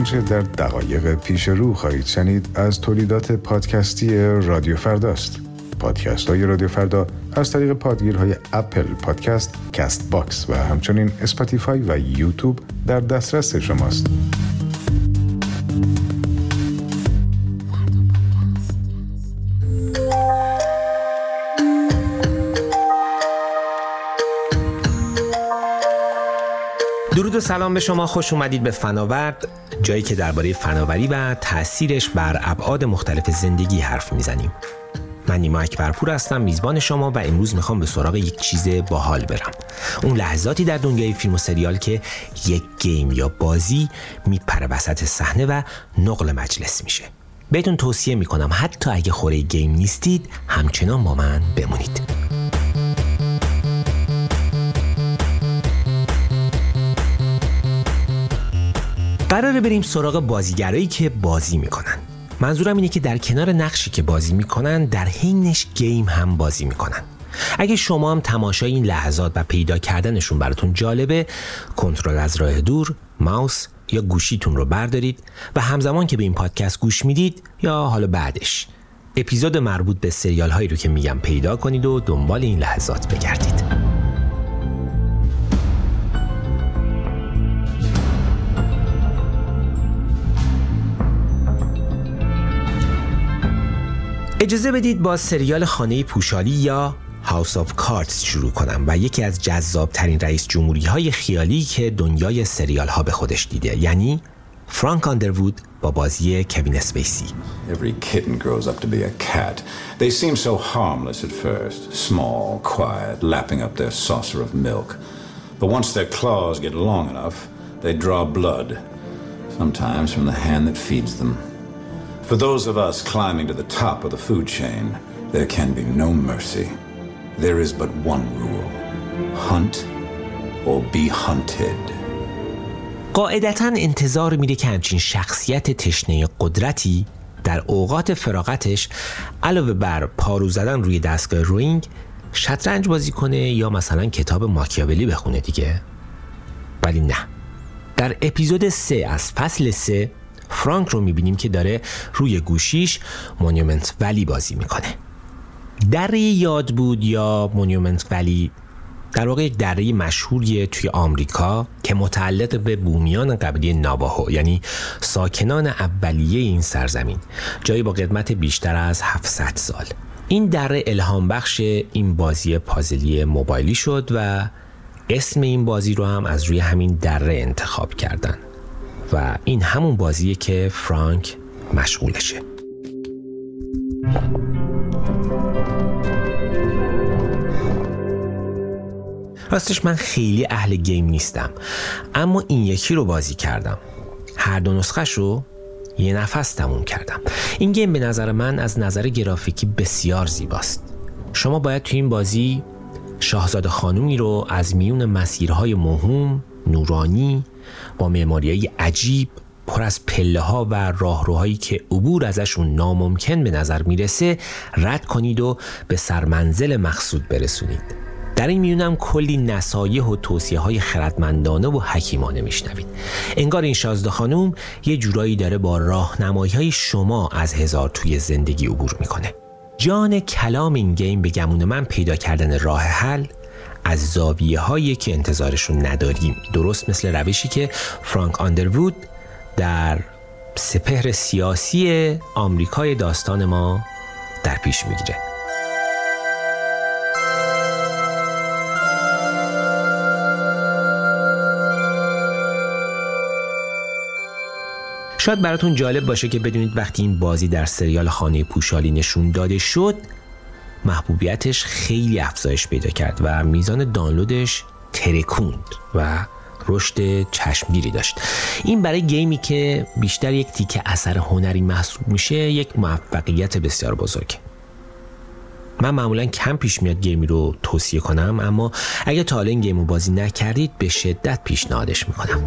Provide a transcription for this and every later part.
آنچه در دقایق پیش رو خواهید شنید از تولیدات پادکستی رادیو فرداست. پادکست های رادیو فردا از طریق پادگیرهای اپل پادکست، کست باکس و همچنین اسپاتیفای و یوتیوب در دسترس شماست. درود و سلام به شما، خوش اومدید به فناورد، جایی که درباره فناوری و تأثیرش بر ابعاد مختلف زندگی حرف میزنیم. من نیما اکبرپور هستم، میزبان شما، و امروز میخوام به سراغ یک چیز باحال برم. اون لحظاتی در دنیای فیلم و سریال که یک گیم یا بازی میپره وسط صحنه و نقل مجلس میشه. بهتون توصیه میکنم حتی اگه خوره گیم نیستید همچنان با من بمونید. قراره بریم سراغ بازیگرایی که بازی میکنن. منظورم اینه که در کنار نقشی که بازی میکنن در حینش گیم هم بازی میکنن. اگه شما هم تماشای این لحظات و پیدا کردنشون براتون جالبه، کنترل از راه دور، ماوس یا گوشیتون رو بردارید و همزمان که به این پادکست گوش میدید یا حالا بعدش اپیزود مربوط به سریال هایی رو که میگم پیدا کنید و دنبال این لحظات بگردید. اجازه بدید با سریال خانه پوشالی یا هاوس آف کاردز شروع کنم و یکی از جذابترین رئیس جمهوری های خیالی که دنیای سریال ها به خودش دیده، یعنی فرانک آندروود با بازی کوین اسپیسی. Every kitten grows up to be a cat. They seem so harmless at first, small, quiet, lapping up their saucer of milk. But once their claws get long enough, they draw blood, sometimes from the hand that feeds them. For those of us climbing to the top of the food chain, there can be no mercy. There is but one rule: hunt or be hunted. قاعدتاً انتظار میره که همچین شخصیت تشنه قدرتی در اوقات فراغتش علاوه بر پارو زدن روی دستگاه روینگ، شطرنج بازی کنه یا مثلا کتاب ماکیاولی بخونه دیگه. ولی نه. در اپیزود 3 از فصل 3 فرانک رو میبینیم که داره روی گوشیش مونومنت ولی بازی میکنه. دره یاد بود یا مونومنت ولی در واقع یک دره مشهوریه توی آمریکا که متعلق به بومیان قبیله ناواهو، یعنی ساکنان اولیه این سرزمین، جایی با قدمت بیشتر از 700 سال. این دره الهام بخش این بازی پازلی موبایلی شد و اسم این بازی رو هم از روی همین دره انتخاب کردن و این همون بازیه که فرانک مشغولشه. راستش من خیلی اهل گیم نیستم، اما این یکی رو بازی کردم. هر دو نسخش رو یه نفس تموم کردم. این گیم به نظر من از نظر گرافیکی بسیار زیباست. شما باید توی این بازی شاهزاده خانومی رو از میون مسیرهای موهوم، نورانی، با معماریای عجیب، پر از پله‌ها و راهروهایی که عبور ازشون ناممکن به نظر میرسه رد کنید و به سرمنزل مقصود برسونید. در این میونم کلی نصایح و توصیه‌های خردمندانه و حکیمانه میشنوید. انگار این شاهزاده خانوم یه جورایی داره با راهنمایی‌های شما از هزار توی زندگی عبور میکنه. جان کلام این گیم به گمون من پیدا کردن راه حل از زاویه‌هایی که انتظارشون نداریم، درست مثل روشی که فرانک آندروود در سپهر سیاسی آمریکای داستان ما در پیش میگیره. شاید براتون جالب باشه که بدونید وقتی این بازی در سریال خانه پوشالی نشون داده شد، محبوبیتش خیلی افزایش پیدا کرد و میزان دانلودش ترکوند و رشد چشمگیری داشت. این برای گیمی که بیشتر یک تیکه اثر هنری محسوب میشه یک موفقیت بسیار بزرگ. من معمولا کم پیش میاد گیمی رو توصیه کنم، اما اگه تا حالا این گیم رو بازی نکردید به شدت پیشنهادش میکنم.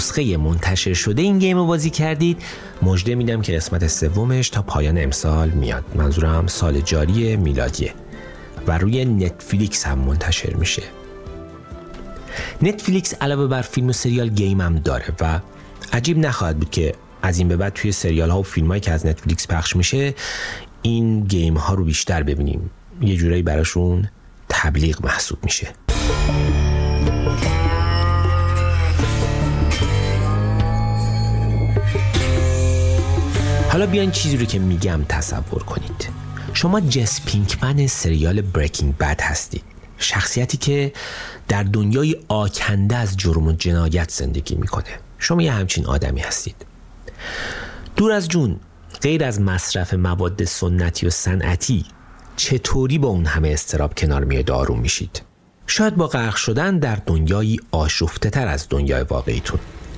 نسخه منتشر شده این گیم رو بازی کردید، مژده میدم که قسمت سومش تا پایان امسال میاد. منظورم سال جاری میلادیه و روی نتفلیکس هم منتشر میشه. نتفلیکس علاوه بر فیلم و سریال گیم هم داره و عجیب نخواهد بود که از این به بعد توی سریال ها و فیلم هایی که از نتفلیکس پخش میشه این گیم ها رو بیشتر ببینیم. یه جورایی براشون تبلیغ محسوب میشه. حالا بیاین چیزی رو که میگم تصور کنید. شما جس پینکمن سریال بریکینگ بد هستید، شخصیتی که در دنیای آکنده از جرم و جنایت زندگی میکنه. شما یه همچین آدمی هستید. دور از جون، غیر از مصرف مواد سنتی و صنعتی، چطوری با اون همه اضطراب کنار میاد آروم میشید؟ شاید با غرق شدن در دنیایی آشفته تر از دنیای واقعیتون.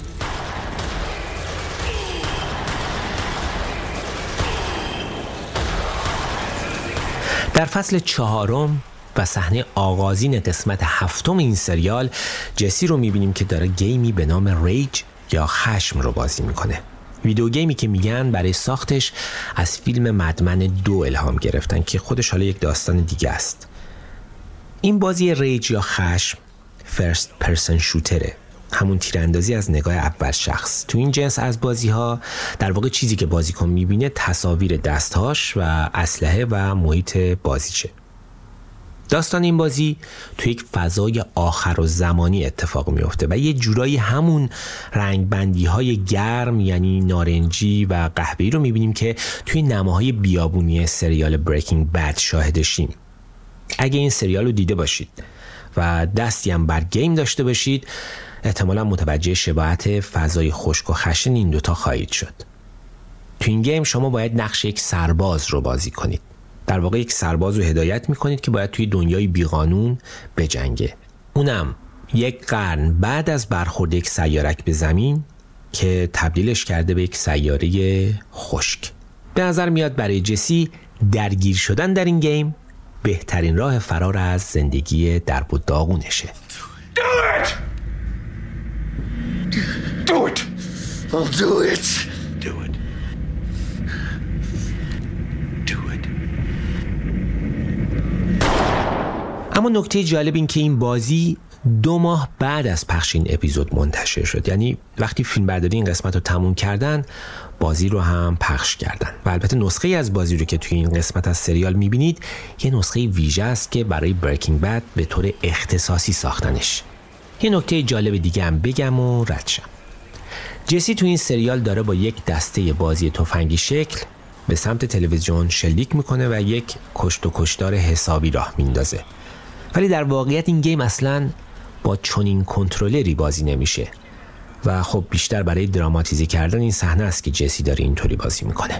در فصل 4 و صحنه آغازین قسمت 7 این سریال جسی رو میبینیم که داره گیمی به نام ریج یا خشم رو بازی میکنه. ویدیو گیمی که میگن برای ساختش از فیلم مدمن 2 الهام گرفتن که خودش حالا یک داستان دیگه است. این بازی ریج یا خشم فرست پرسن شوتره، همون تیراندازی از نگاه اول شخص. تو این جنس از بازی ها در واقع چیزی که بازیکن میبینه تصاویر دستهاش و اسلحه و محیط بازیچه. داستان این بازی تو یک فضای آخر و زمانی اتفاق میفته و یه جورایی همون رنگبندی های گرم یعنی نارنجی و قهوه‌ای رو میبینیم که توی نماهای بیابونی سریال بریکینگ بد شاهدشیم. اگه این سریال رو دیده باشید و دستی هم بر گیم داشته باشید احتمالا متوجه شباهت فضای خشک و خشن این دوتا خواهید شد. تو این گیم شما باید نقش یک سرباز رو بازی کنید. در واقع یک سرباز رو هدایت میکنید که باید توی دنیای بیقانون بجنگه، اونم یک قرن بعد از برخورد یک سیارک به زمین که تبدیلش کرده به یک سیاره خشک. به نظر میاد برای جسی درگیر شدن در این گیم بهترین راه فرار از زندگی درب و داغونشه. Do it! Do it! I'll do it! Do it. Do it. اما نکته جالب این که این بازی 2 ماه بعد از پخش این اپیزود منتشر شد. یعنی وقتی فیلم برداری این قسمت رو تموم کردن بازی رو هم پخش کردن و البته نسخه از بازی رو که توی این قسمت از سریال میبینید یه نسخه ویژه است که برای بریکینگ بد به طور اختصاصی ساختنش. یه نکته جالب دیگه هم بگم و رد شم. جسی تو این سریال داره با یک دسته بازی تفنگی شکل به سمت تلویزیون شلیک میکنه و یک کشت و کشتار حسابی راه میندازه. ولی در واقعیت این گیم اصلاً با چنین کنترلری بازی نمیشه و خب بیشتر برای دراماتیزی کردن این صحنه است که جسی داره اینطوری بازی میکنه.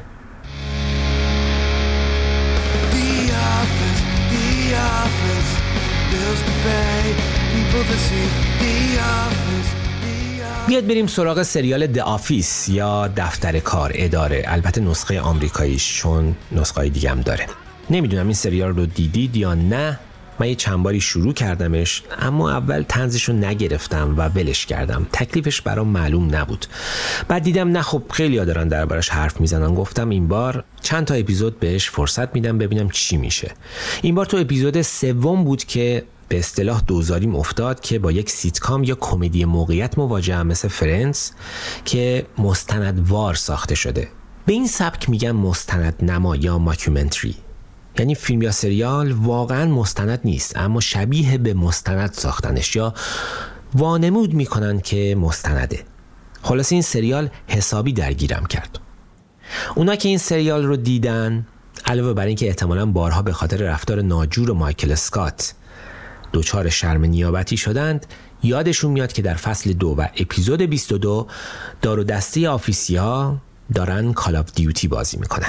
بیاد بریم سراغ سریال The Office یا دفتر کار اداره. البته نسخه آمریکاییش، چون نسخه دیگه هم داره. نمیدونم این سریال رو دیدید یا نه. من یه چند باری شروع کردمش اما اول طنزش رو نگرفتم و ولش کردم. تکلیفش برام معلوم نبود. بعد دیدم نه خب خیلی ها دارن دربارش حرف میزنن. گفتم این بار چند تا اپیزود بهش فرصت میدم ببینم چی میشه. این بار تو اپیزود 3 بود که به اصطلاح دوزاریم افتاد که با یک سیتکام یا کمدی موقعیت مواجهم مثل فرندز که مستندوار ساخته شده. به این سبک میگن مستند نما یا ماکیومنتری. یعنی فیلم یا سریال واقعا مستند نیست اما شبیه به مستند ساختنش یا وانمود میکنن که مستنده. خلاص این سریال حسابی درگیرم کرد. اونا که این سریال رو دیدن علاوه بر این که احتمالاً بارها به خاطر رفتار ناجور مایکل اسکات دوچار شرم نیابتی شدند، یادشون میاد که در فصل 2 و اپیزود 22 دار و دسته آفیسیا دارن کال آف دیوتی بازی میکنن.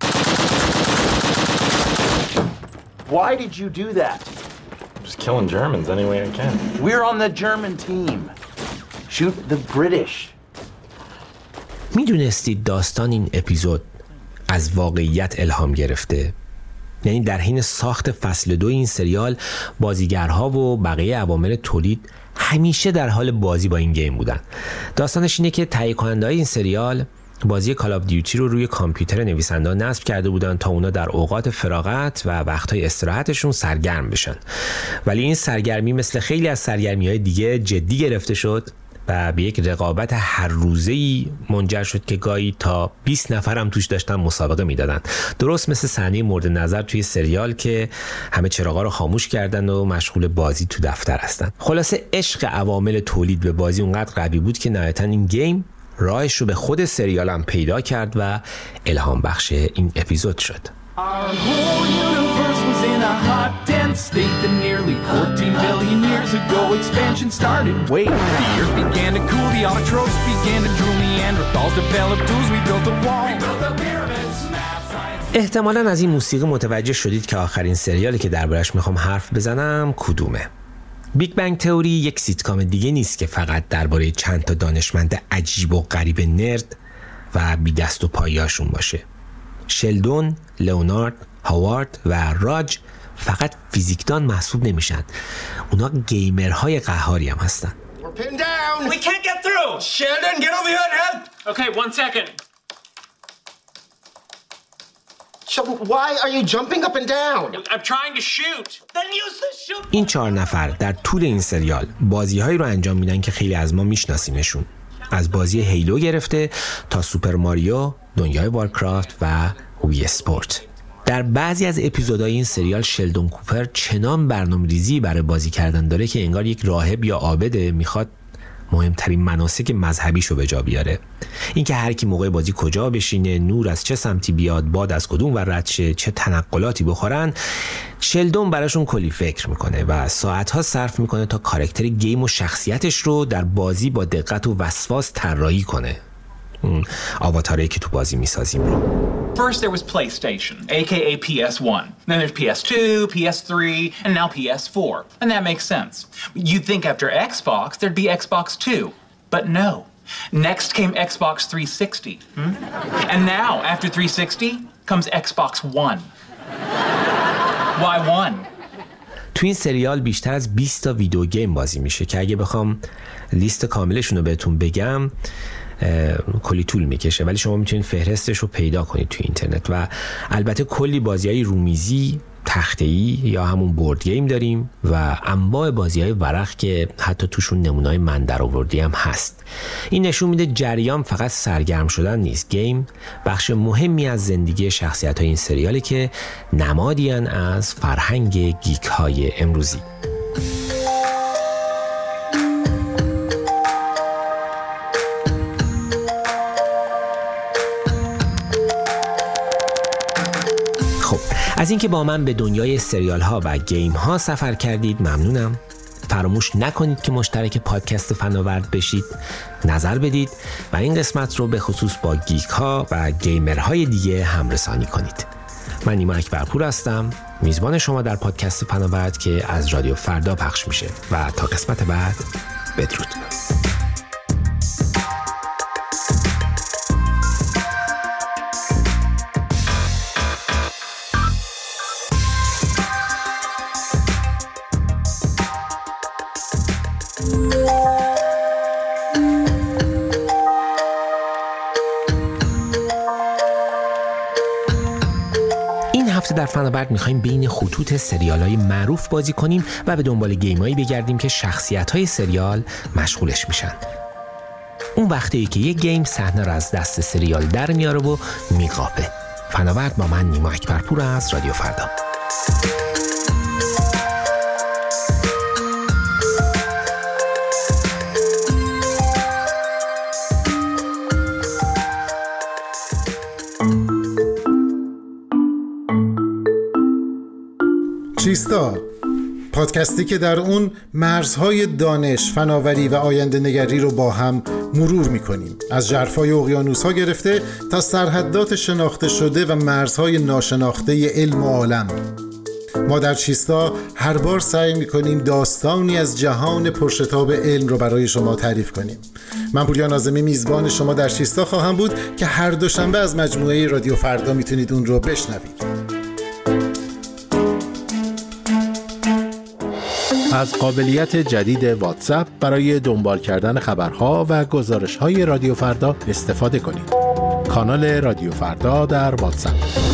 Why did you do that? Just killing Germans any way I can. We're on the German team. Shoot the British. میدونستید داستان این اپیزود از واقعیت الهام گرفته؟ یعنی در حین ساخت فصل 2 این سریال بازیگرها و بقیه عوامل تولید همیشه در حال بازی با این گیم بودن. داستانش اینه که تهیه کننده‌های این سریال بازی کال آف دیوتی رو روی کامپیوتر نویسنده نصب کرده بودن تا اونا در اوقات فراغت و وقتهای استراحتشون سرگرم بشن. ولی این سرگرمی مثل خیلی از سرگرمی‌های دیگه جدی گرفته شد و به یک رقابت هر روزه‌ای منجر شد که گاهی تا 20 نفر هم توش داشتن مسابقه میدادن. درست مثل صحنه مورد نظر توی سریال که همه چراغا رو خاموش کردن و مشغول بازی تو دفتر هستن. خلاصه عشق عوامل تولید به بازی اونقدر قوی بود که نهایتاً این گیم راهش رو به خود سریال هم پیدا کرد و الهام بخش این اپیزود شد. Our whole universe was in a hot, dense state that nearly 14 billion years ago expansion started. Wait, the earth began to cool, the autotrophs began to drool, Neanderthals developed tools, we built the wall, we built the pyramids, math, science. احتمالاً از این موسیقی متوجه شدید که آخرین سریالی که دربارش میخوام حرف بزنم کدومه. بیگ بنگ تئوری یک سیتکام دیگه نیست که فقط درباره چند تا دانشمند عجیب و غریب نرد و بی دست و پایه‌شون باشه. شلدون، لئونارد، هاوارد و راج فقط فیزیکدان محسوب نمیشن. اونا گیمرهای قهاری هم هستن. We're pinned down! We can't get through! Sheldon, get over here and help! Okay, 1 second. Sheldon, why are you jumping up and down? I'm trying to shoot. Then use the shoot. این 4 نفر در طول این سریال بازی‌هایی رو انجام میدن که خیلی از ما میشناسیمشون. از بازی هیلو گرفته تا سوپر ماریو، دنیای وارکرافت و وی اسپورت. در بعضی از اپیزودهای این سریال شلدون کوپر چنان برنامه‌ریزی برای بازی کردن داره که انگار یک راهب یا عابده میخواد مهمترین مناسک مذهبیشو به جا بیاره. اینکه هر کی موقع بازی کجا بشینه، نور از چه سمتی بیاد، باد از کدوم ور رد شه، چه تنقلاتی بخورن، شلدون براشون کلی فکر میکنه و ساعتها صرف میکنه تا کاراکتر گیم و شخصیتش رو در بازی با دقت و وسواس طراحی کنه. آواتاری که تو بازی میسازیم رو. First there was PlayStation, aka PS1. Then there's PS2, PS3, and now PS4. And that makes sense. You'd think after Xbox there'd be Xbox 2. But no. Next came Xbox 360. And now, after 360, comes Xbox One. Why one? تو این سریال بیشتر از 20 تا ویدیو گیم بازی میشه که اگه بخوام لیست کاملشون رو بهتون بگم کلی طول میکشه، ولی شما میتونید فهرستش رو پیدا کنید تو اینترنت. و البته کلی بازی‌های رومیزی، تخته‌ای یا همون بورد گیم داریم و انواع بازی‌های ورق که حتی توشون نمونه‌های من درآوردی هم هست. این نشون میده جریان فقط سرگرم شدن نیست. گیم بخش مهمی از زندگی شخصیت‌های این سریالی که نمادی‌اند از فرهنگ گیک‌های امروزی. از اینکه با من به دنیای سریال ها و گیم ها سفر کردید ممنونم. فراموش نکنید که مشترک پادکست فناورد بشید، نظر بدید و این قسمت رو به خصوص با گیک ها و گیمرهای دیگه همرسانی کنید. من نیما اکبرپور هستم، میزبان شما در پادکست فناورد که از رادیو فردا پخش میشه و تا قسمت بعد بدرود. در فناورد میخوایم بین خطوط سریال‌های معروف بازی کنیم و به دنبال گیمایی بگردیم که شخصیت‌های سریال مشغولش میشن. اون وقتی که یک گیم صحنه رو از دست سریال در میاره و میقاپه. فناورد با من نیما اکبرپور از رادیو فردا. چیستا، پادکستی که در اون مرزهای دانش، فناوری و آینده نگری رو با هم مرور میکنیم. از ژرفای اقیانوس‌ها گرفته تا سرحدات شناخته شده و مرزهای ناشناخته علم و عالم. ما در چیستا هر بار سعی میکنیم داستانی از جهان پرشتاب علم رو برای شما تعریف کنیم. من پوریا ناظمی میزبان شما در چیستا خواهم بود که هر دوشنبه از مجموعه رادیو فردا میتونید اون رو بشنوید. از قابلیت جدید واتساپ برای دنبال کردن خبرها و گزارش‌های رادیو فردا استفاده کنید. کانال رادیو فردا در واتساپ.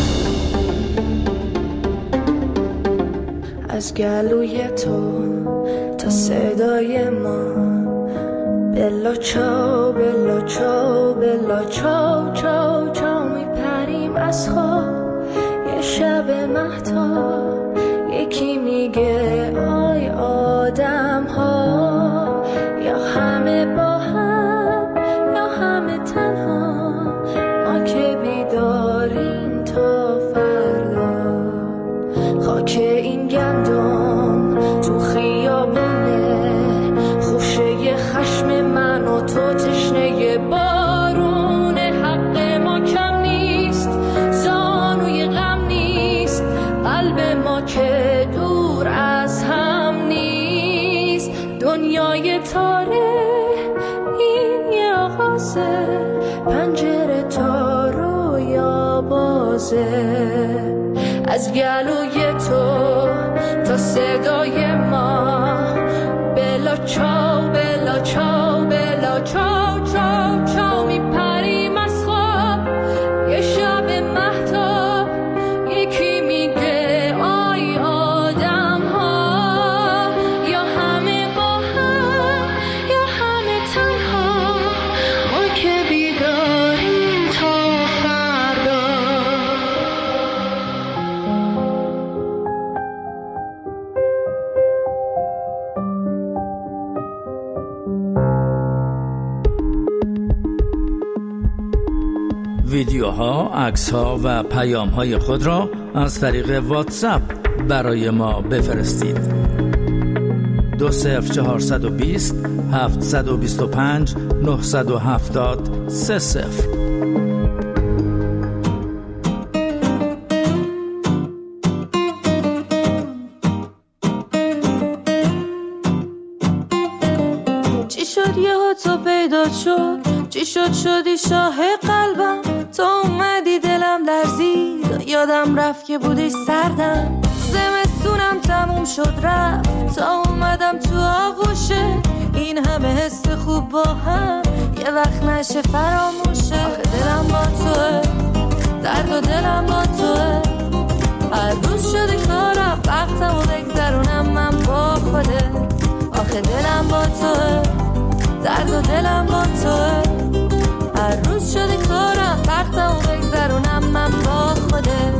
از گلوی تو تا صدای ما، بلا چاو بلا چاو بلا چاو چاو چاو میپریم از خواب. یه شب مهتاب یکی میگه آی آدم ها، یا همه با هم یا همه تنها، ما که بیداریم تا فردا. خاک این گندم تو خیابونه، خوشه خشم من و تو تشنه بارون. حق ما کم نیست، زانوی غم نیست، قلب ما که دور از هم نیست. دنیای تاره این یه آغازه، پنجره تا رویا بازه. از گلوی تو تا صدای ما، بلا چاو بلا چاو بلا چاو چاو چاو میپریم از خواب. یه شب مهتاب یکی میگه آی آدم ها، یا همه با هم یا همه تنها، ما که بیداریم تا فردا. ویدیوها، عکس‌ها و پیام‌های خود را از طریق واتساپ برای ما بفرستید. 20420 725 970 30. چی شد یهو تو پیدا شد، چی شد شدی شاه قلبم، تو اومدی دلم لرزید، یادم رفت که بودی سردم. زمستونم تموم شد رفت، تا اومدم تو آغوشه، این همه حس خوب با هم یه وقت نشه فراموشه. آخه دلم با توه، درد و دلم با توه، هر روز شده کارم وقتمو بگذرونم من با خوده. آخه دلم با توه، درد و دلم با توه، هر روز شده کارم وقتمو بگذرونم من با خوده.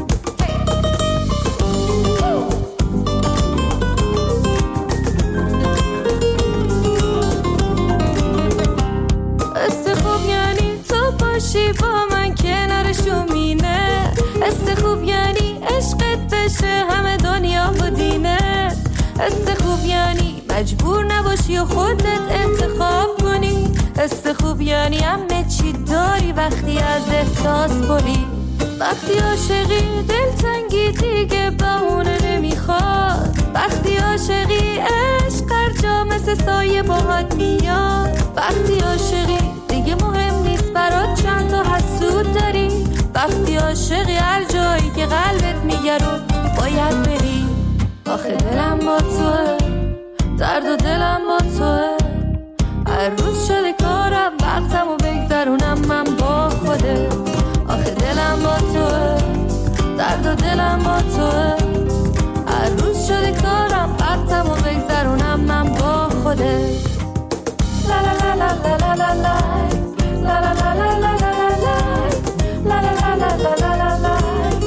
است خوب یعنی تو باشی با من کنار شومینه، است خوب یعنی عشقت بشه همه دنیا و دینه، است خوب یعنی مجبور نباشی و خودت انتخاب کنی، است خوب یعنی همه چی داری وقتی از احساس بری. وقتی عاشقی دلتنگی دیگه بهونه نمیخواد، وقتی عاشقی عشق هر جا مثل سایه باهات میاد، وقتی عاشقی دیگه مهم نیست برات چند تا حسود داری، وقتی عاشقی هر جایی که قلبت میگه رو باید بری. آخه دلم با توه، درد و دلم با توه، هر روز شده کارم وقتمو بگذرونم من با خوده. آخه دلم با توه، درد و دلم با توه، هر روز شده کارم وقتمو بگذرونم من با خوده. لا لا لا لا لا لا لا لا لا لا لا لا لا لا لا لا لا.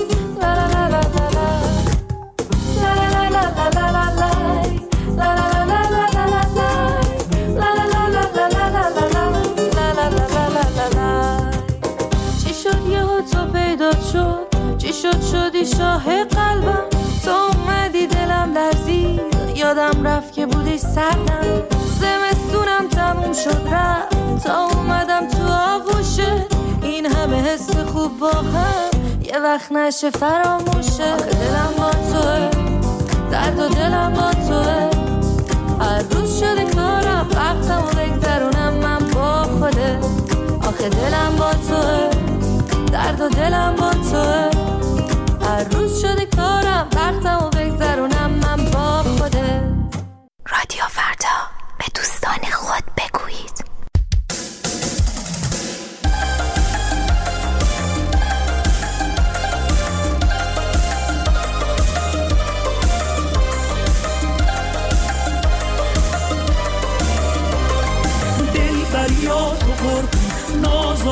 چی شد شدی شاه قلبم، تو اومدی دلم لرزید، یادم رفت که بودی سردم. زمستونم تموم شد رفت، تا اومدم تو آغوشه، این همه حس خوب با هم یه وقت نشه فراموشه. آخه دلم با توه، درد و دلم با توه، هر روز شده کارم وقتمو بگذرونم من با خوده. آخه دلم با توه، درد و دلم با توه، هر روز شده کارم وقتمو بگذرونم من با خوده.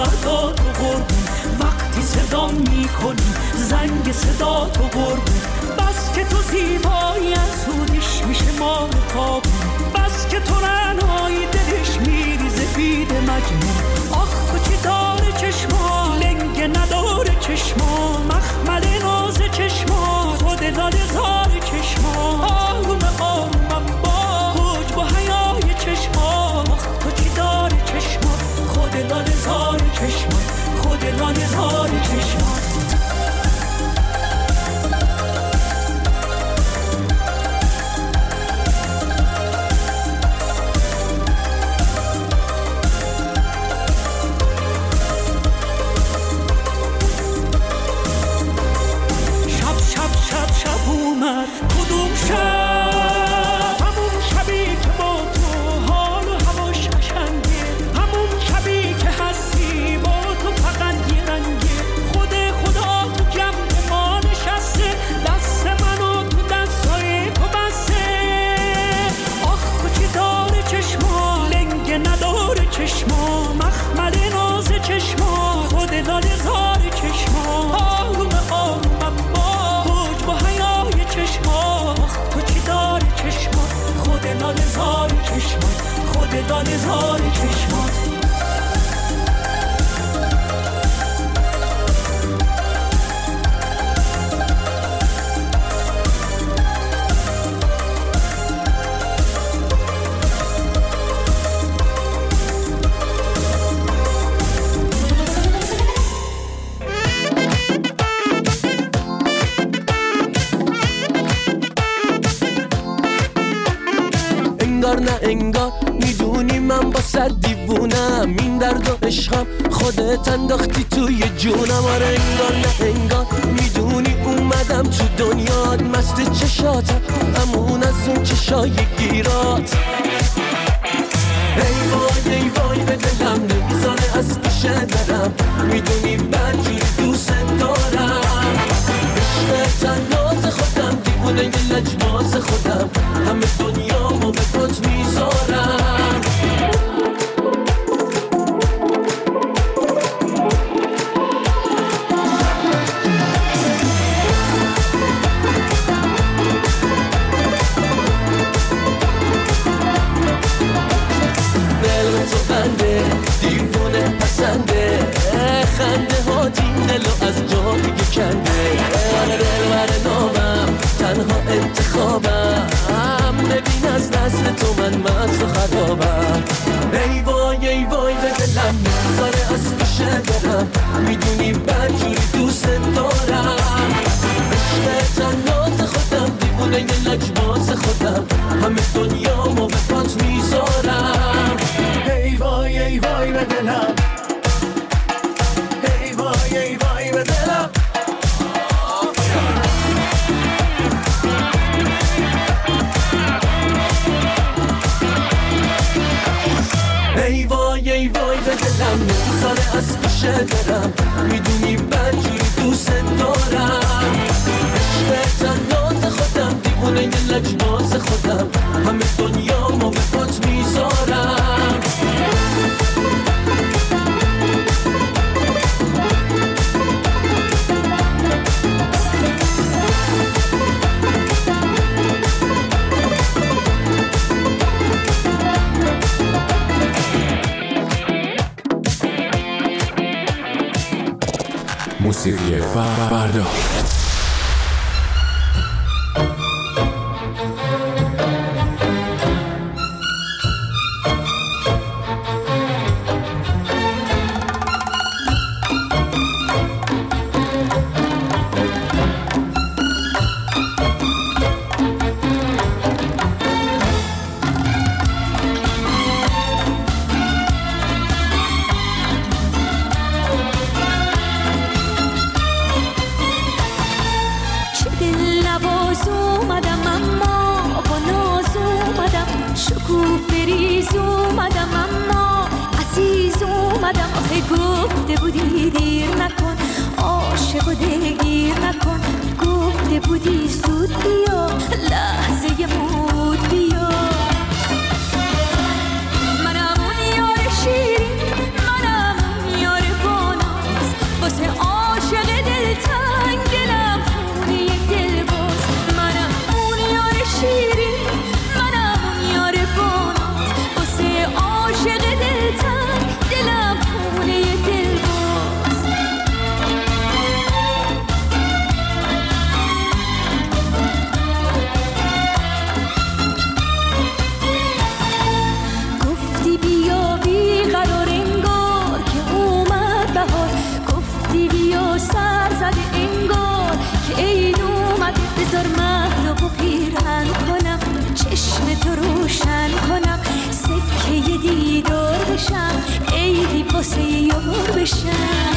فردا تو قربون، وقتی صدا میکنی زنگ صدا تو قربون، بس که تو زیبایی از سودش میشه مال تابون، بس که تو رنایی دلش میریزه بید مجنون. آخ تو چی داره چشما لنگ نداره چشما، مخمل ناز چشما خود لاله زار چشما، آروم آرومم با حج با حیای چشما. آخ تو چی داره چشما خود لاله زار چشما، خود لاله زار چشما. کدوم شب همون شبی که با تو حال و هواش قشنگه، همون شبی که هستی با تو فقط یه رنگه، خود خدا تو جمع ما نشسته، دست منو تو دستای تو بسته. آخ تو چی داره چشما لنگ نداره چشما، مخمل ناز چشما خود لاله زار چشما، آروم آرومم با حج با حیای چشما. تو چی داری چشما خود لاله زار چشما، خود لاله زار چشما. انگار نه انگار میدونی من با صد دیوونم، این درد و عشقم خودت انداختی توی جونم. آره انگار نه انگار میدونی اومدم تو دنیات، مست چشاتم همون از اون چشای گیرات. ای وای ای وای به دلم نمیذاره از پیشه درم، میدونی بدجوری دوست دارم. عشق تناز خودم دیوونه یه لجباز خودم، همه دنیامو به پات میذارم. دل تو بنده دیوونه پسنده، خنده ها این دلو از جا دیگه کنده. دل بر نامم تنها انتخابم، ببین از دست تو من مست و خرابم. ای وای ای وای به دلم نمیذاره از پیشه برم، میدونی بدجوری دوست دارم. عشق تنات خودم دیوونه یه لجباز خودم، همه دنیامو به پات میذارم. ای وای ای وای به دلم، ای وای ای وای به دلم. ای وای ای وای به دلم نمیذاره از پیشه برم، میدونی بدجوری دوست دارم. عشق تنات خودم دیوونه یه لجباز خودم، همه دنیامو به پات میذارم. موسیقی فردا. گفته بودی دیر نکن، عاشق و دلگیر نکن، گفته بودی زود بیا، لحظه مود بیا. منم اون یار شیرین، منم اون یار زده انگار که عید اومده. بذار مهدو پیرهن کنم، چشم تو روشن کنم، سکه دیدار بشم، عیدی واسه یار بشم.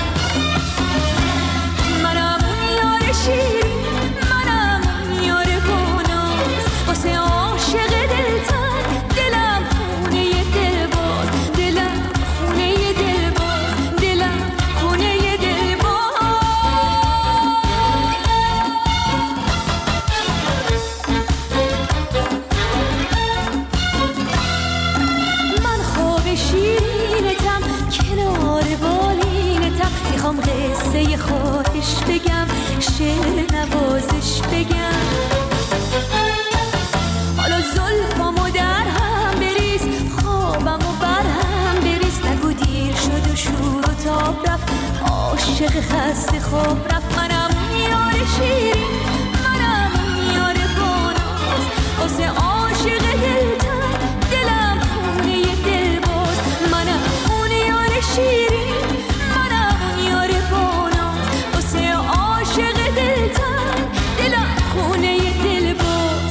منم اون یار شیرین، منم اون یار بوناز، واسه عاشق دلتنگ دلم خونه دلباز، دلم خونه دلباز، دلم خونه دلباز. من خواب شیرینتم کنار بالینتم، میخوام قصه خواهش بگم، شعر نوازش بگم. حالا زلفامو در هم بریز، خوابمو بر هم بریز، نگو دیر شد و شور و تاب رفت، عاشق خسته خواب رفت. منم اون یار شیرین، منم اون یار باناز، واسه عاشق دلتنگ دلم خونه دلباز. منم اون یار شیرین، منم اون یار باناز، واسه عاشق دلتنگ دلم خونه دلباز.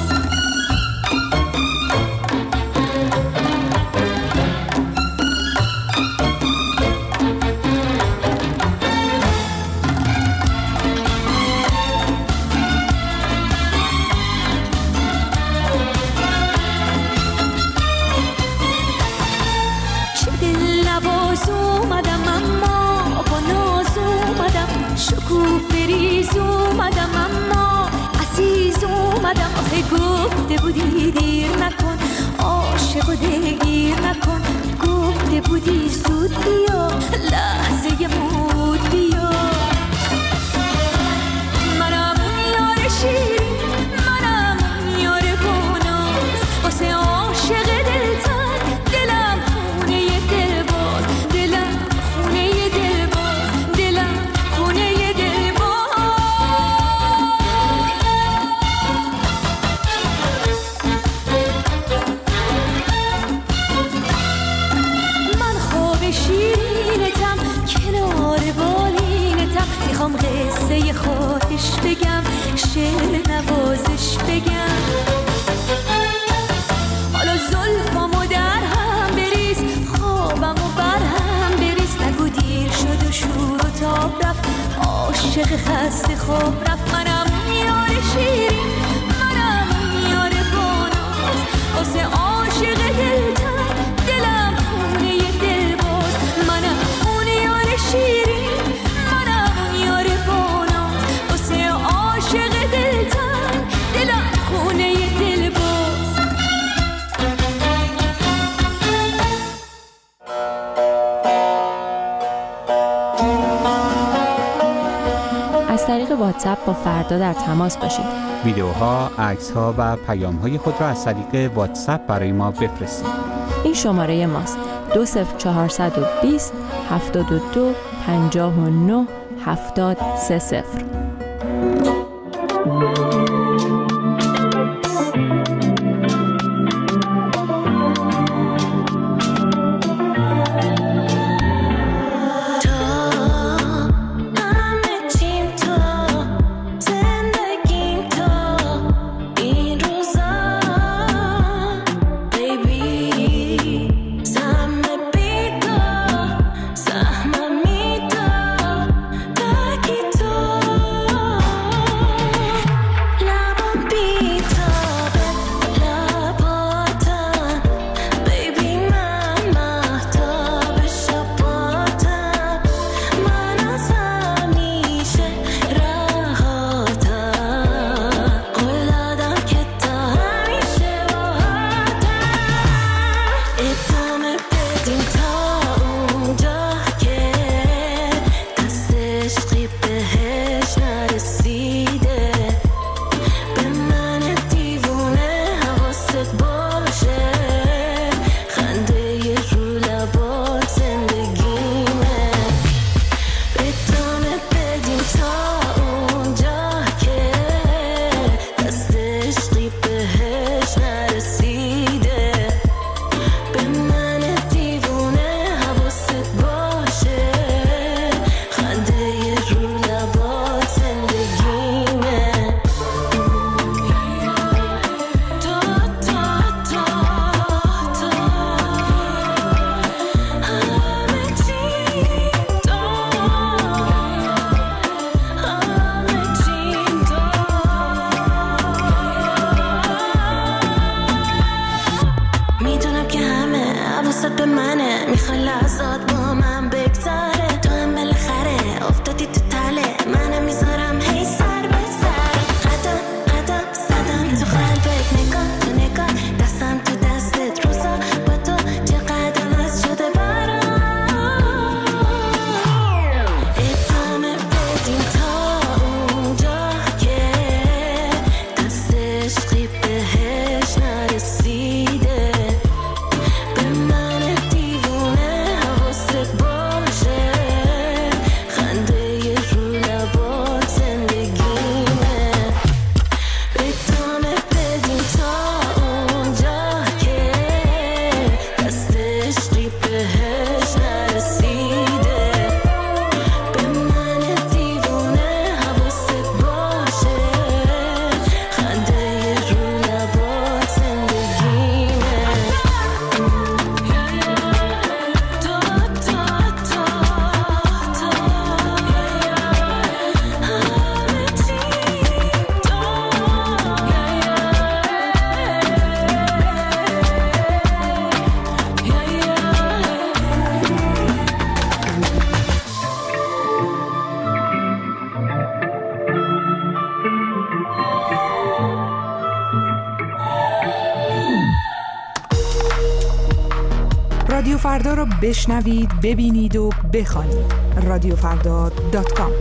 چه دل نواز اومدم اما با ناز اومدم، شکوفه ریز اومدم اما عزیز اومدم. آخه گفته بودی دیر نکن، عاشق و دلگیر نکن، گفته بودی زود بیا، لحظه مود بیا. منم اون یار شیرین، منم اون یار بوناز، واسه عاشق دلتنگ دلم خونه دلباز، دلم خونه دلباز، دلم خونه دلباز. من خواب شیرینتم کنار بالینتم، میخوام قصه خواهش بگم، شعر نوازش بگم. حالا زلفامو در هم بریز، خوابمو بر هم بریز، نگو دیر شد و شور و تاب رفت، عاشق خسته خواب رفت. منم اون یار شیرین، منم اون یار باناز، واسه عاشق دلتنگ دلم خونه دلباز. منم اون یار شیرین، منم اون یار باناز، واسه عاشق دلتنگ دلم خونه دلباز. از طریق واتساپ با فردا در تماس باشید. ویدیوها، عکس‌ها و پیام‌های خود را از طریق واتساپ برای ما بفرستید. این شماره ماست: 20420 72 59 70 30. فردا را بشنوید، ببینید و بخوانید. رادیوفردا.com.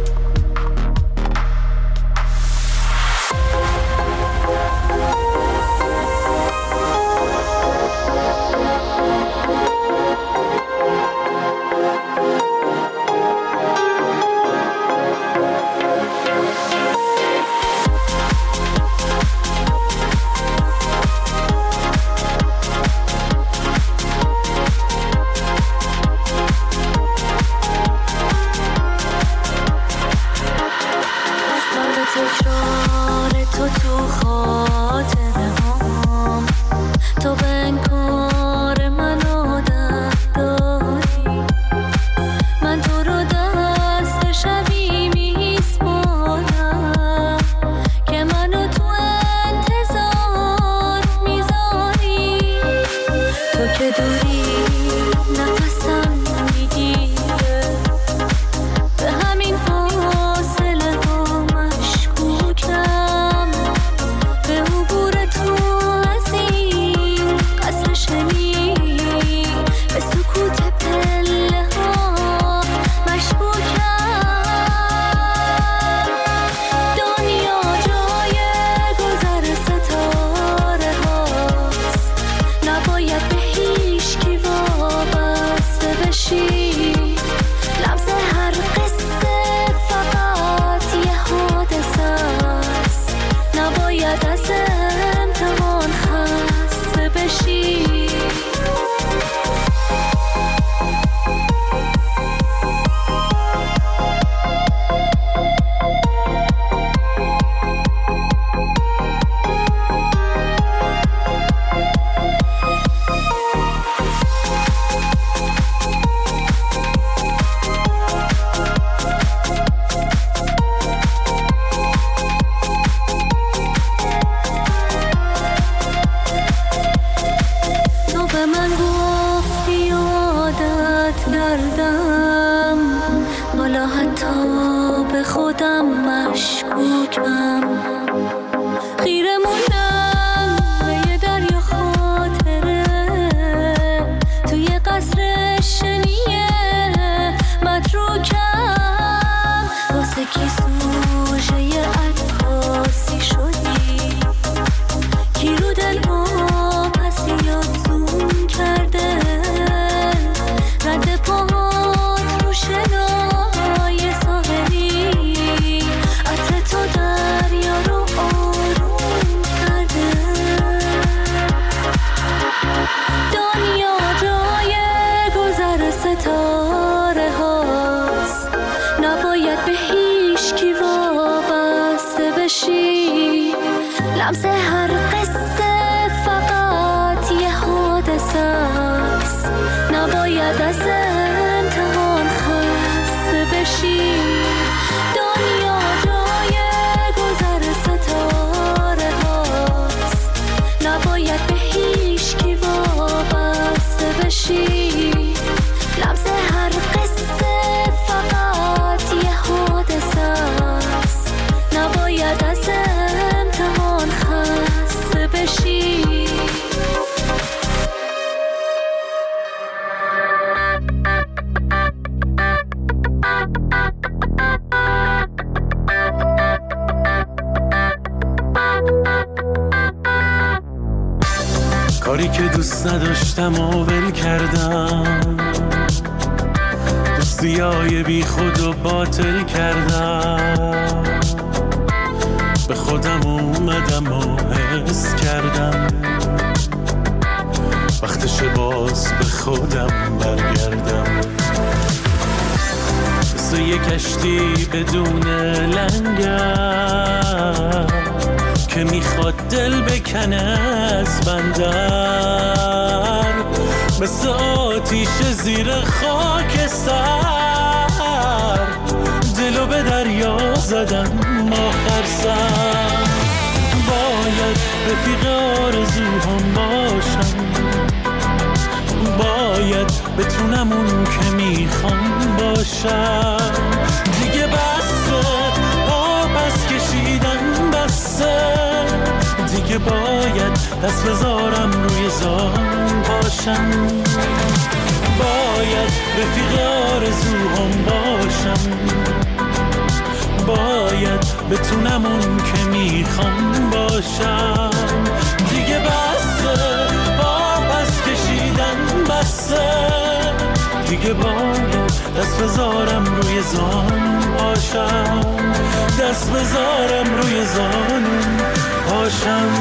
لمس هر قصه فقط یه حادثه است، نباید از امتحان خسته بشی. دنیا جای گذر ستاره هاست، نباید به هیچ کی وابسته بشی. لمس هر قصه فقط یه حادثه است، نباید از امتحان خسته بشی. کاری که دوست نداشتم و ول کردم، دوستیای بی خود و باطل کردم، به خودم اومدم و حس کردم وقتش باز به خودم برگردم. مثل یه کشتی بدون لنگر که میخواد دل بکنه از بندر، مثل آتیش زیر خاک سر دلو به دریا زدم آخر سر. باید رفیق آرزوهام باشم، باید بتونم اون که میخوام باشم. دیگه بسه پس کشیدن بسه، دیگه باید دست بذارم روی زان باشم. باید رفیق آرزوهام باشم، باید بتونم اون که میخوام باشم. دیگه بسه پس کشیدن، بسه دیگه باید دست بذارم روی زانو باشم، دست بذارم روی زانو باشم.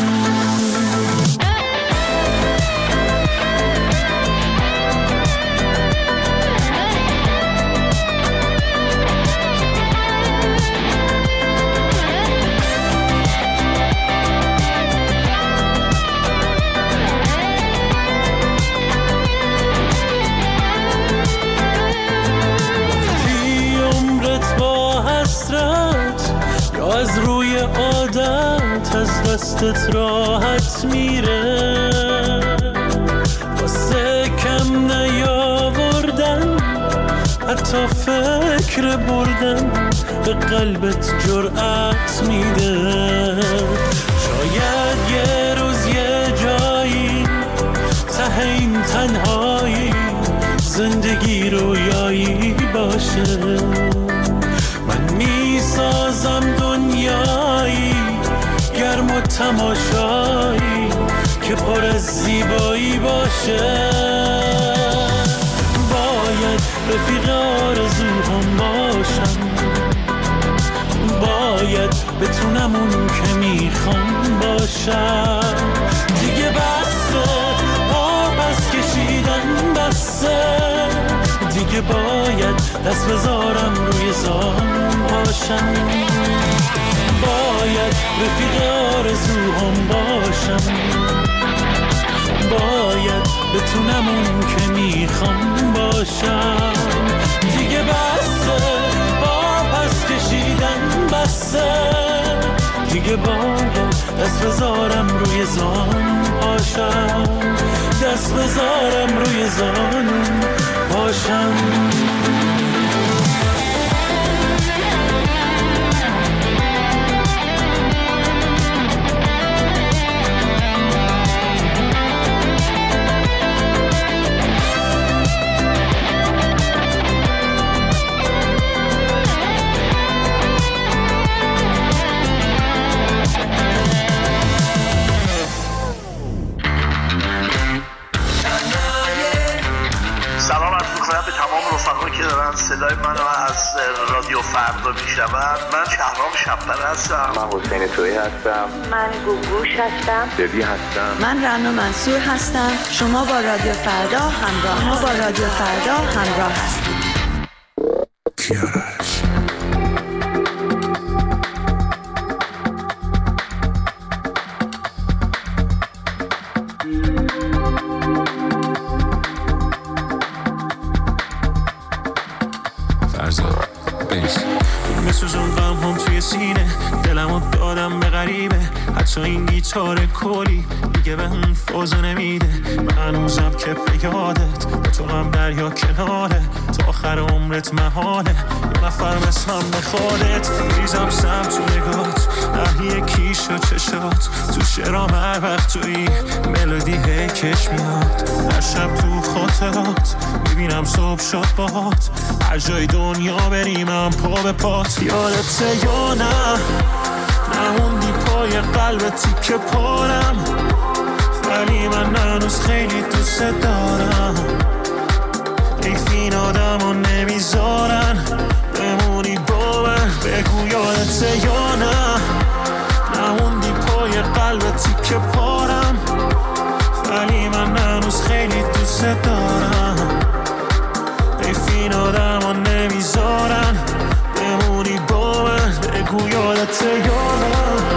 از روی عادت از دستت راحت میره، واسه کم نیاوردن حتی فکر بردن به قلبت جرأت میده. شاید یه روز یه جایی ته این تنهایی زندگی رویایی باشه، من میسازم دنیایی گرم و تماشایی که پر از زیبایی باشه. باید رفیق آرزوهام باشم، باید بتونم اون که میخوام باشم. دیگه بسه پس کشیدن، بسه دیگه باید دست بذارم روی زانو باشم، باید رفیق آرزوهام باشم، باید بتونم اون که میخوام باشم. دیگه بسه پس کشیدن، بسه دیگه باید دست بذارم روی زانو باشم، دست بذارم روی زانو باشم. که دارن صدای منو از رادیو فردا میشنون. من شهرام شب‌پر هستم. من حسین تویی هستم. من گوگوش هستم. ببی هستم. من رنا منصور هستم. شما با رادیو فردا همراه هستید. حتی این گیتار کلی دیگه به اون فوزو نمیده. من هنوزم که به یادت با تو هم دریا کناره، تا آخر عمرت محاله یه نفر مثلم بخوادت. ریزم سم تو نگات نهی کیش و چشات، تو شرام هر وقت توی ملودی هی کش میاد. هر شب تو خاطرات میبینم صبح شد باهات، هر جای دنیا بریم هم پا به پات. یادته یا نه نموندی پای قلبتی که پارم، ولی من هنوز خیلی دوست دارم. این آدم رو نمیذارن بمونی با من، بگو یادته یا نه نموندی پای قلبتی که پارم، ولی من هنوز خیلی دوست دارم. این آدم رو نمیذارن بمونی با من، بگو یادته یا نه.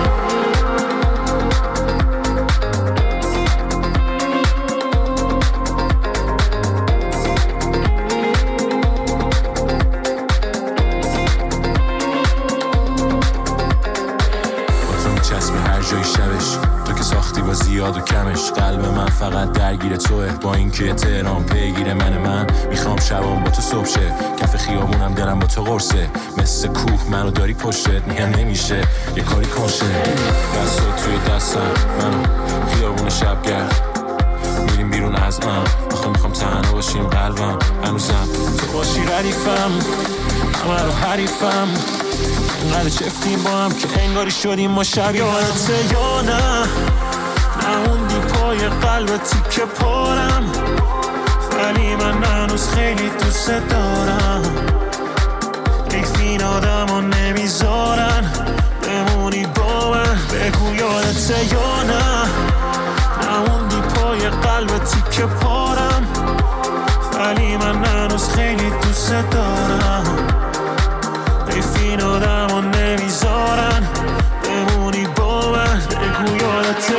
زیاد و کمش قلب من فقط درگیر توه، با اینکه تهران پیگیر من میخوام شبام با تو صبح شه. کف خیابونم دلم با تو قرصه، مثل کوه منو داری پشتت، میگن نمیشه یه کاری کنشه. دستو توی دستم منو خیابون شب گرد، میریم بیرون از آخه میخوام تنها باشیم قلبم هنوزم تو باشی ردیفم همه رو حریفم انقدر چفتیم با هم که انگاری شدیم ما شبیه یادته یا نه نموندی پای قلب تیکه پارم ولی من هنوز خیلی دوست دارم حیف این آدم ها نمیذارن بمونی با من بگو یادته یا نه نموندی پای قلب تیکه پارم ولی من هنوز خیلی دوست دارم حیف این آدم ها نمیذارن بمونی با من بگو یادته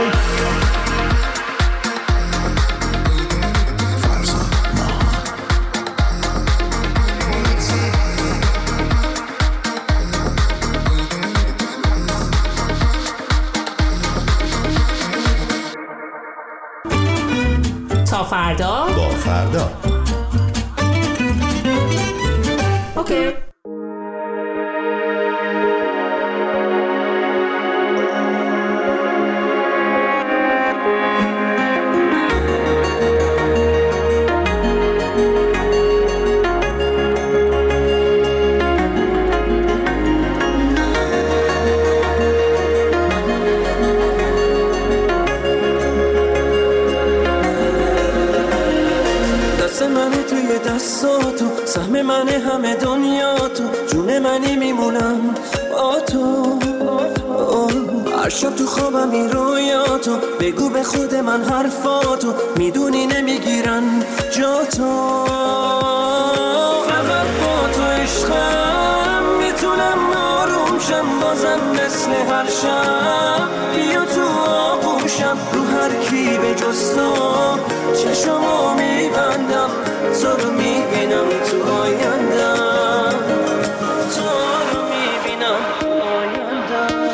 تا فردا با فردا اوکی. دستاتو سهم من همه دنیا تو جون منی میمونم با تو هر شب تو خوابم این رویاتو بگو به خود من حرفاتو میدونی نمیگیرن جا تو فقط با تو عشقم میتونم آروم شم بازم مثل هر شب بیا تو آغوشم رو هر کی به جز تو چشمو میبندم تو رو میبینم تو آیندم تو رو میبینم تو آیندم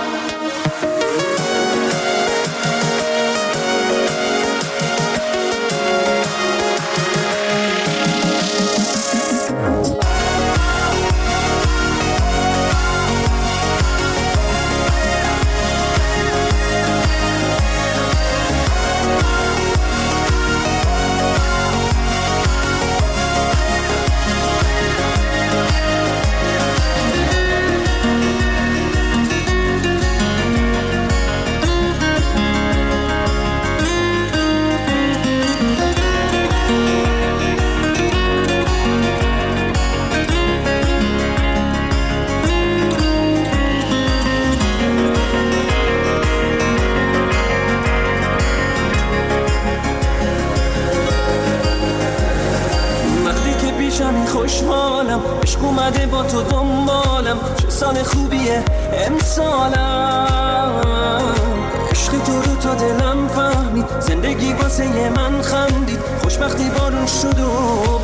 خوشحالم عشق اومده با تو دنبالم چه سال خوبیه امسالم عشق تو رو تا دلم فهمید زندگی واسه من خندید خوشبختی بارون شد و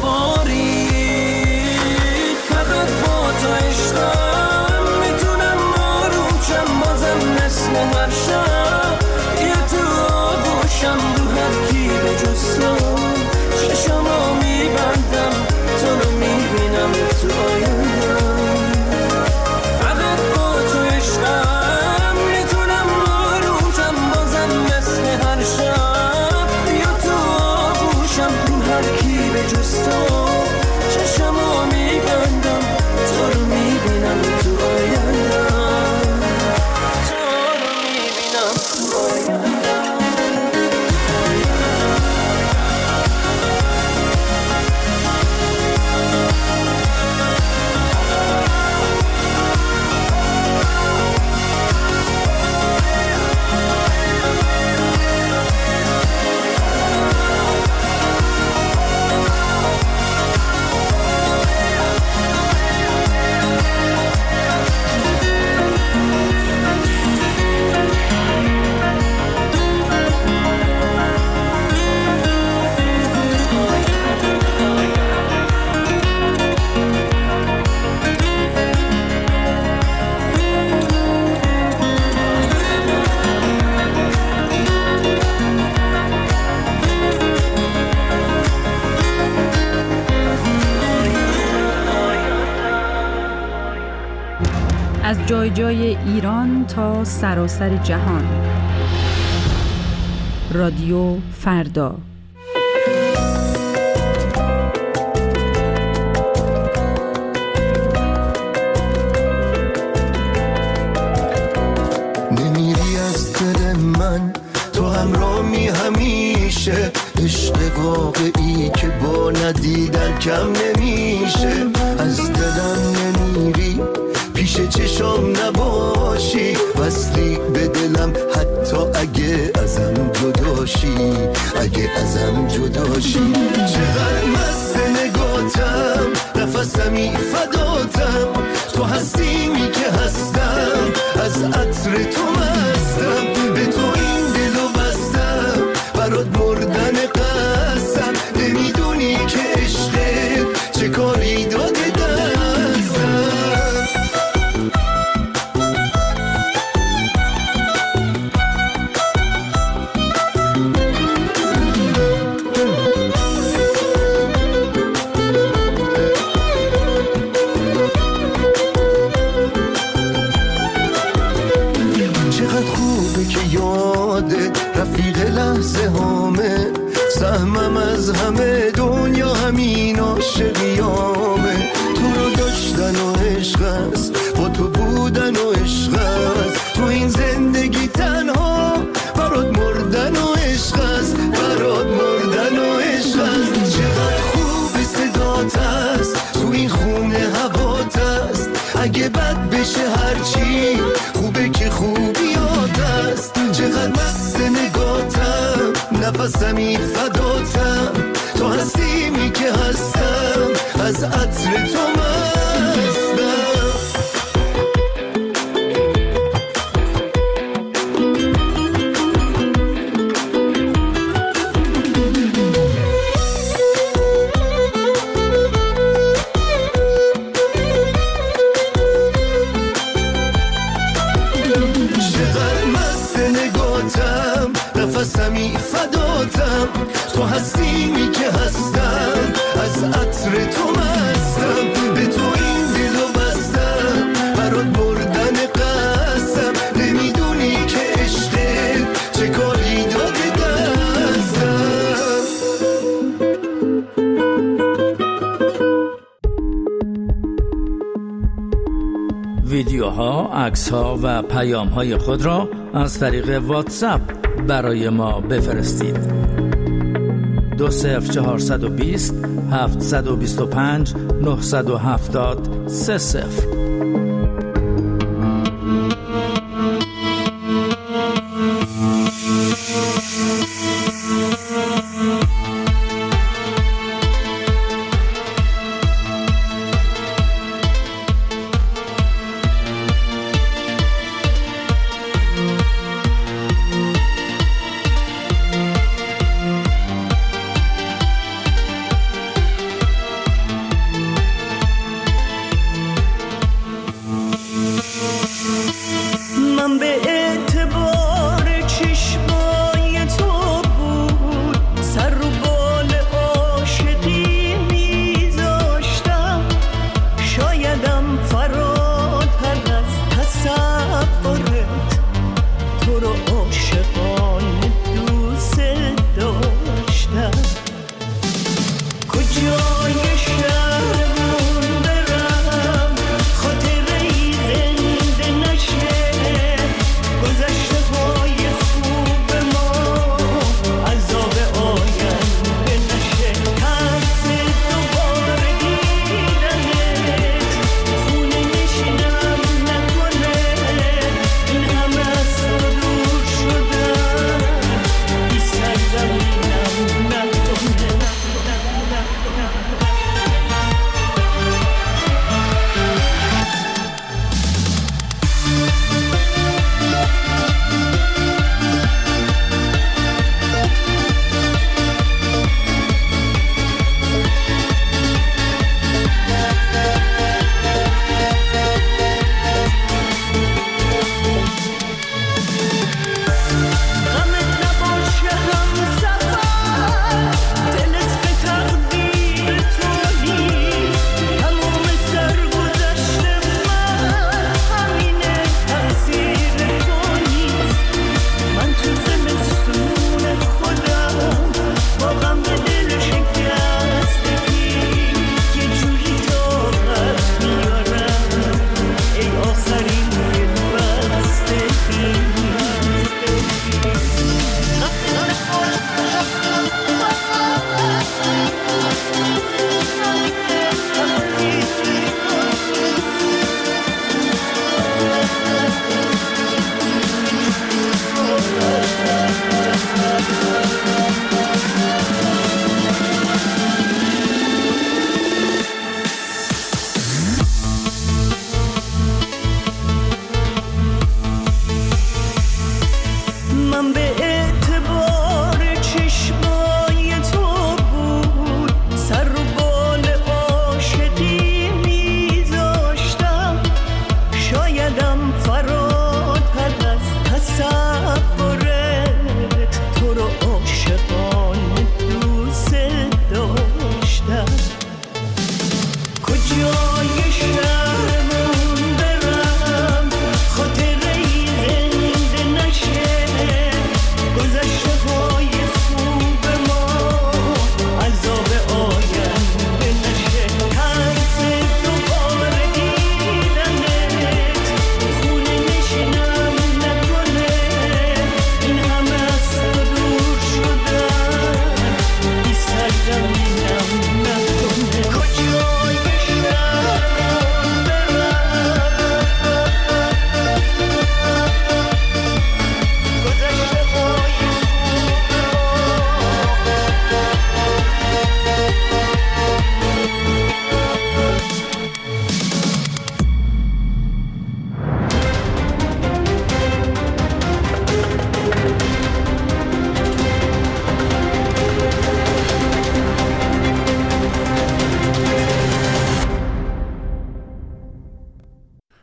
بارید فقط با تو عشقم میتونم آروم شم بازم مثل هر شب یه تو آغوشم رو هر کی به جز تو چشمو میبندم تو رو میبینم تو آیندم فقط با تو عشقم میتونم آرومشم بازم مثل هر شب بیا تو آغوشم رو هر کی به جز تو چشمو میبندم تو رو میبینم تو آیندم تو رو میبینم تو آیندم از جای جای ایران تا سراسر جهان. رادیو فردا. عشق واقعی که با ندیدن کم نمیشه. از دلم نمیری، پیش چشم نباشی، وصلی به دلم حتی اگه ازم جداشی، اگه ازم جداشی. چقدر مست نگاتم، نفسمی فداتم، تو هستیمی که هستم، از عطر تو مستم، به تو این دلو بستم، برات مردن قسم، نمیدونی که عشقت چه کاری داده دستم. رفیق لحظه هامه، سهمم از همه دنیا همین عاشقیامه. تو رو داشتن و عشق است، با تو بودن و عشق است، تو این زندگی تنها برات مردن و عشق است، برات مردن و عشق است. چقدر خوب صدات است، تو این خونه هوات است، اگه بد بشه هرچی خوبه که خوبیات است. چقدر مست نگاتم، نفسمی فداتم، تو هستیمی که هستم، از عطر تو مستم. نفسمی فداتم، تو هستیمی که هستم، از عطر تو مستم، به تو این دلو بستم، برات مردن قسم، نمیدونی که عشقت چه کاری داده دستم. ویدیوها، عکس‌ها و پیام‌های خود را از طریق واتساپ برای ما بفرستید. 20420 725 970 30